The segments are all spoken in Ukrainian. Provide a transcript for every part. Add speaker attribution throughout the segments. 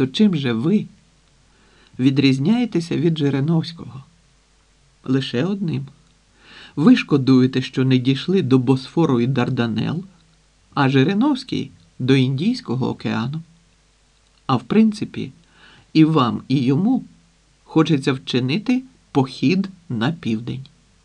Speaker 1: То чим же ви відрізняєтеся від Жириновського? Лише одним. Ви шкодуєте, що не дійшли до Босфору і Дарданел, а Жириновський – до Індійського океану. А в принципі, і вам, і йому хочеться вчинити похід на південь.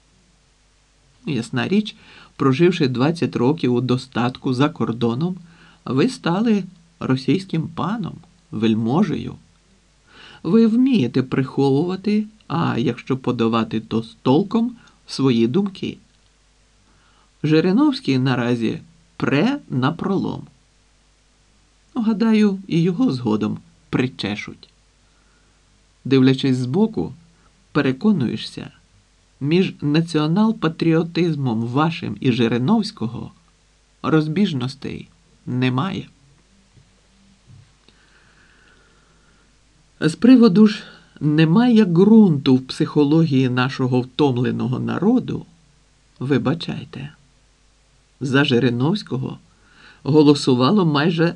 Speaker 1: Ясна річ, проживши 20 років у достатку за кордоном, ви стали російським паном, вельможею. Ви вмієте приховувати, а якщо подавати, то з толком, свої думки. Жириновський наразі пре напролом. Гадаю, і його згодом причешуть. Дивлячись збоку, переконуєшся, між націонал-патріотизмом вашим і Жириновського розбіжностей немає. З приводу ж немає ґрунту в психології нашого втомленого народу, вибачайте, за Жириновського голосувало майже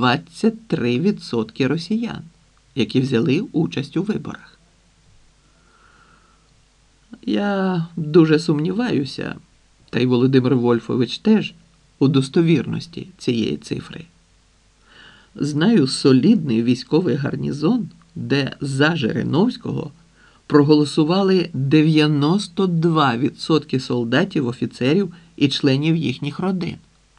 Speaker 1: 23% росіян, які взяли участь у виборах. Я дуже сумніваюся, та й Володимир Вольфович теж, у достовірності цієї цифри. Знаю солідний військовий гарнізон, де за Жириновського проголосували 92% солдатів, офіцерів і членів їхніх родин.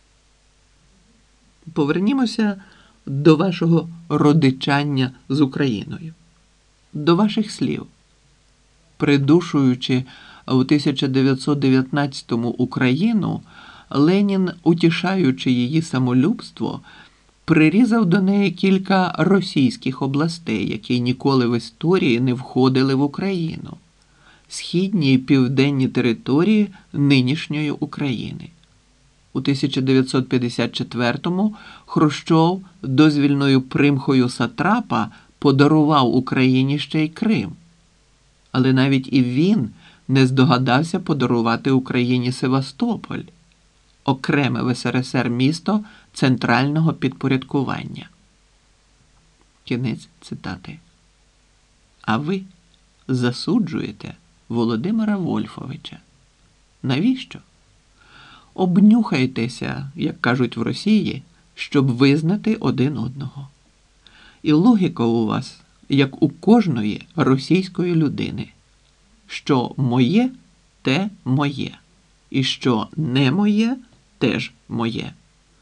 Speaker 1: Повернімося до вашого родичання з Україною, до ваших слів. Придушуючи у 1919-му Україну, Ленін, утішаючи її самолюбство, прирізав до неї кілька російських областей, які ніколи в історії не входили в Україну, східні і південні території нинішньої України. У 1954-му Хрущов дозвільною примхою сатрапа подарував Україні ще й Крим. Але навіть і він не здогадався подарувати Україні Севастополь, окреме в СРСР місто центрального підпорядкування. Кінець цитати. А ви засуджуєте Володимира Вольфовича. Навіщо? Обнюхайтеся, як кажуть в Росії, щоб визнати один одного. І логіка у вас, як у кожної російської людини. Що моє – те моє. І що не моє – теж моє.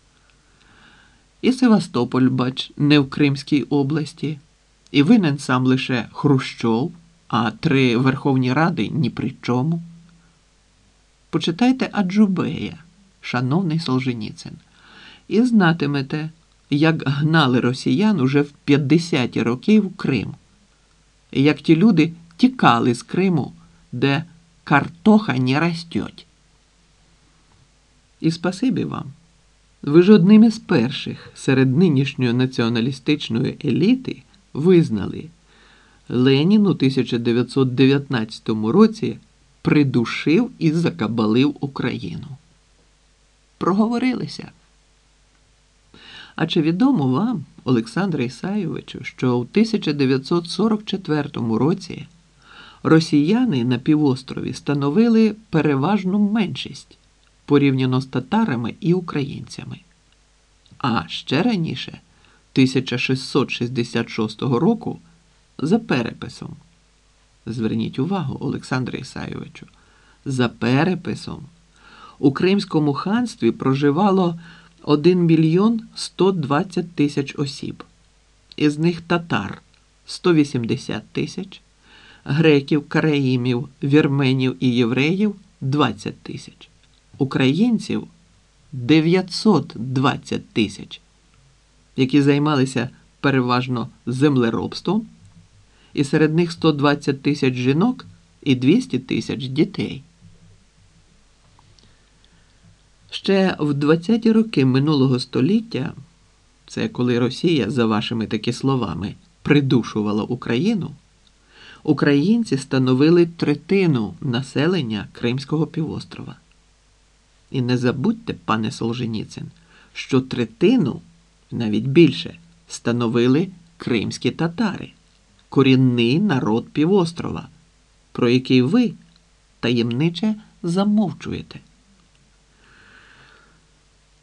Speaker 1: І Севастополь, бач, не в Кримській області. І винен сам лише Хрущов, а 3 Верховні Ради ні при чому. Почитайте Аджубея, шановний Солженіцин, і знатимете, як гнали росіян уже в 50-ті роки в Крим. І як ті люди тікали з Криму, де картоха не растеть. І спасибі вам. Ви ж одним із перших серед нинішньої націоналістичної еліти визнали, Ленін у 1919 році придушив і закабалив Україну. Проговорилися. А чи відомо вам, Олександре Ісайовичу, що в 1944 році росіяни на півострові становили переважну меншість порівняно з татарами і українцями. А ще раніше, 1666 року, за переписом, зверніть увагу, Олександре Ісайовичу, за переписом у Кримському ханстві проживало 1 мільйон 120 тисяч осіб. Із них татар – 180 тисяч, греків, караїмів, вірменів і євреїв – 20 тисяч, українців – 920 тисяч, які займалися переважно землеробством, і серед них 120 тисяч жінок і 200 тисяч дітей. Ще в 20-ті роки минулого століття, це коли Росія, за вашими таки словами, придушувала Україну, українці становили третину населення Кримського півострова. І не забудьте, пане Солженіцин, що третину, навіть більше, становили кримські татари, корінний народ півострова, про який ви таємниче замовчуєте.